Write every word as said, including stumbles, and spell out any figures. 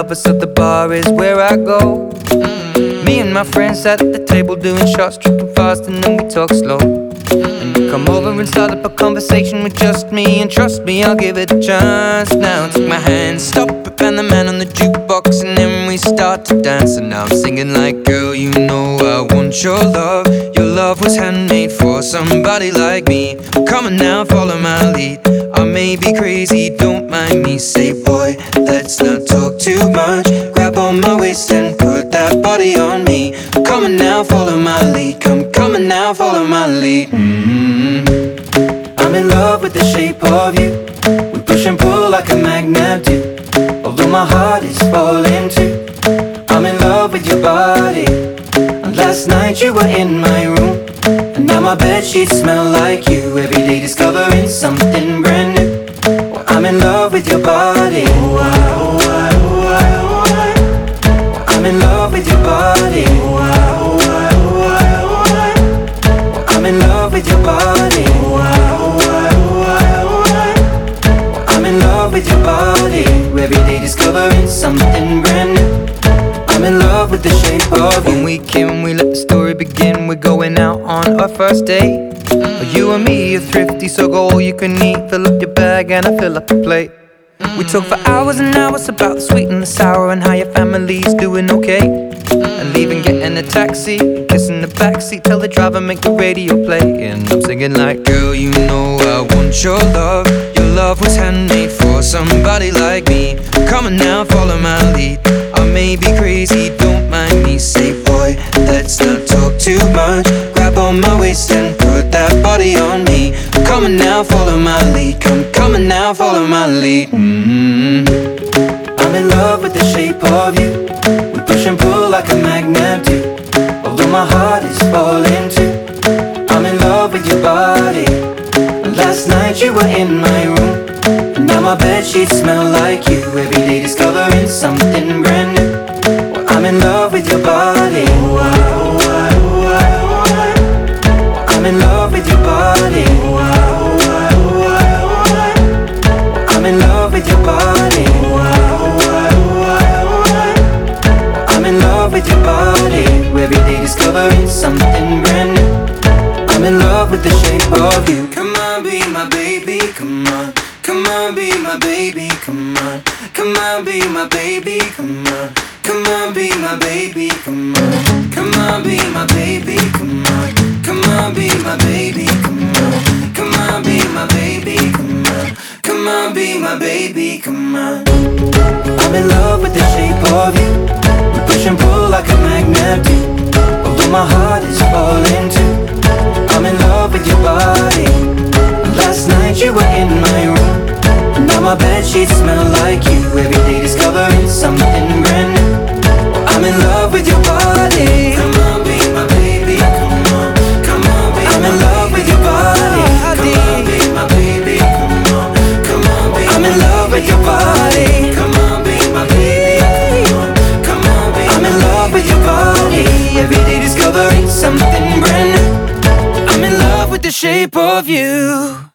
lover, so the bar is where I go. Me and my friends at the table doing shots, tripping fast, and then we talk slow. And you come over and start up a conversation with just me, and trust me, I'll give it a chance. Now take my hand, stop it, and the man on the jukebox, and then we start to dance. And now I'm singing like, girl, you know I want your love. Your love was handmade for somebody like me. Come on now, follow my lead. I may be crazy, don't mind me. Say, boy, let's not talk too much. Grab on my waist and put that body on me. Come on now, follow my lead. Come, come on now, follow my lead. Mm-hmm. I'm in love with the shape of you. We push and pull like a magnet do. Although my heart is falling too, I'm in love with your body. And last night you were in my room, and now my bedsheets smell like you. Every day discovering something brand new. Well, I'm in love with your body. Oh, I, oh, I, oh, I, oh, I. Well, I'm in love with your body. Oh, I, oh, I, oh, I, oh, I. Well, I'm in love with your body. Oh, I, oh, I, oh, I, oh, I. Well, I'm in love with your body. Every day discovering something brand new. I'm in love with the shape of you. When we came, we let the story begin. We're going out on our first date. You and me are thrifty, so go all you can eat. Fill up your bag and I fill up the plate. We talk for hours and hours about the sweet and the sour, and how your family's doing okay. And leaving, getting a taxi, kissing the backseat, tell the driver make the radio play. And I'm singing like, girl, you know I want your love. Your love was handmade for somebody like me. Come on now, follow my lead. I may be crazy, don't mind me. Say, boy, let's not talk too much. Grab on my waist and put that body on me. Come on now, follow my lead. Come, come on now, follow my lead. Mm-hmm. I'm in love with the shape of you. We push and pull like a magnet do. Although my heart is falling too, I'm in love with your body. Last night you were in my room, and now my bedsheets smell like you. Every day discovering something brand new. Well, I'm in love with your body. Oh, I, oh, I, oh, I, oh, I. Well, I'm in love with your body. Oh, I, oh, I, oh, I, oh, I. Well, I'm in love with your body. Oh, I, oh, I, oh, I, oh, I. Well, I'm in love with your body. Every day discovering something brand new. I'm in love with the shape of you. Come on, be my baby, come on. Come on, be my baby, come on. Come on, be my baby, come on. Come on, be my baby, come on. Come on, be my baby, come on. Come on, be my baby, come on. Come on, be my baby, come on. Come on, be my baby, come on. I'm in love with the shape of you. We push and pull like a magnet do. Although my heart is falling too, I'm in love with your body. Last night you were in my room, and now my bedsheets smell like you. Every day discovering something brand new. Well, I'm in love with your body. Come on, be my baby, come on. Come on, be I'm in love with your body. Come on, be my baby, come on. Come on, be I'm in love with your body. Come on, be my baby, come on. Come on, be I'm in love with your body. Every day discovering something brand new. I'm in love with the shape of you.